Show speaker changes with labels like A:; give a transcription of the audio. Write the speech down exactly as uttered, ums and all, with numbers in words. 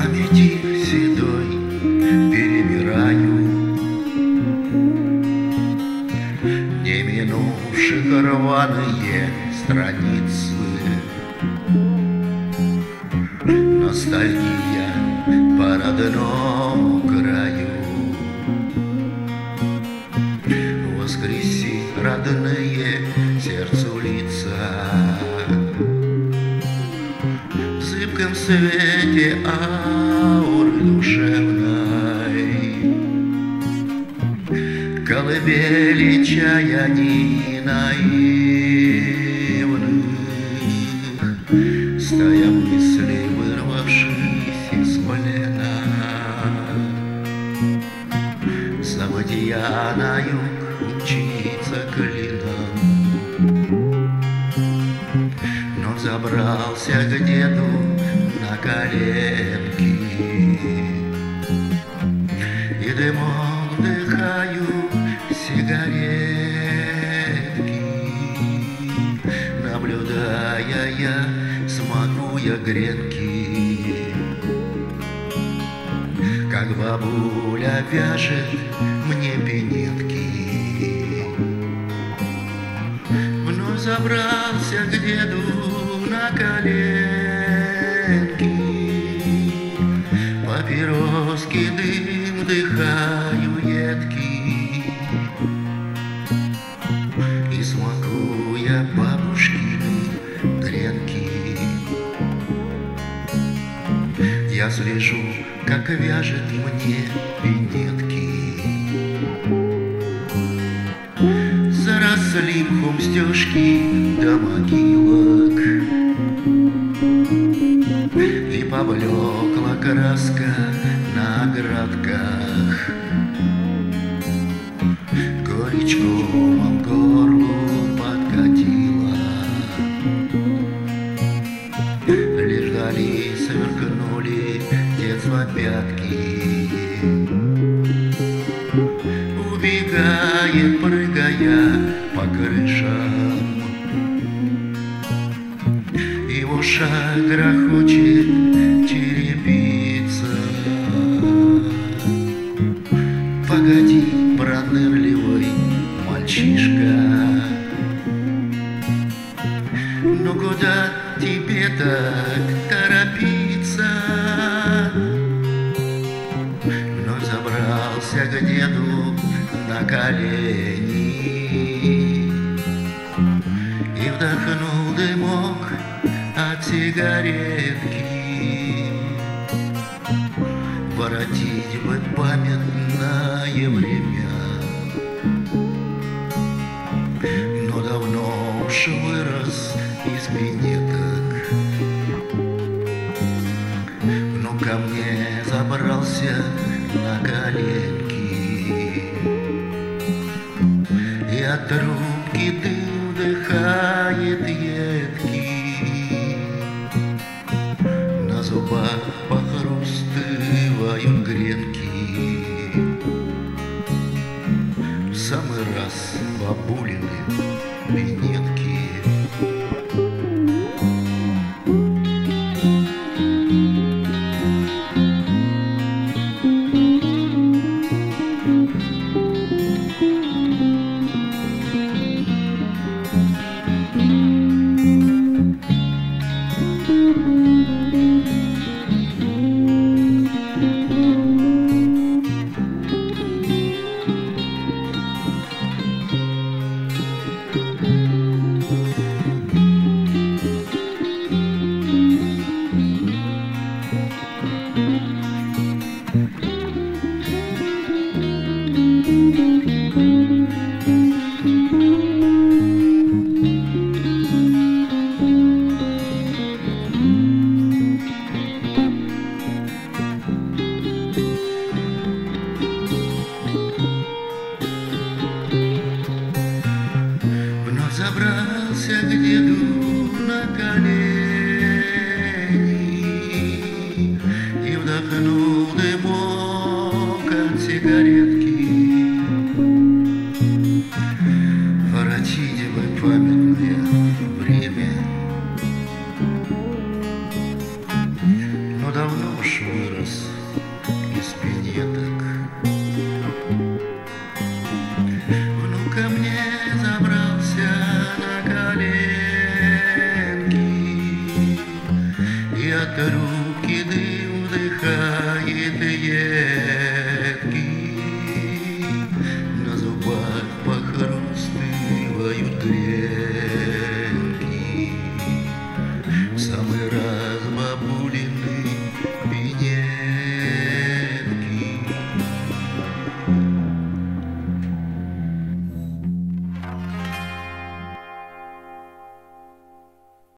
A: памяти седой перебираю не минувших рваные страницы. Ностальгия по родному краю. Воскреси родные сердцу лица. В зыбком свете ауры душевной колыбели чаяний наивных, стая мыслей, вырвавшись из плена. Забытия на юг мчится клином, но забрался к деду на коленки, и дымом вдыхаю сигаретки, наблюдая я, смакуя гренки, как бабуля вяжет мне пинетки. Вновь забрался к деду на коленки, папироски дым вдыхаю едкий, и смакуя бабушкины гренки, я слежу, как вяжет мне пинетки. Заросли мхом стежки до могилок, и поблекла краска на оградках. Горячком к горлу подкатила, лишь вдали сверкнули детства пятки. Убегает, прыгая по крышам, и в ушах грохочет черепица. Погоди, пронырливый мальчишка, ну куда тебе так торопиться? Но забрался к деду на колени и вдохнул дымок от сигаретки. Воротить бы памятное время, но давно уж вырос из пинеток. Но ко мне забрался на коленки, и от трубки дым вдыхает едкий, на зубах похрустывают гренки. В самый раз бабулины пинетки. река.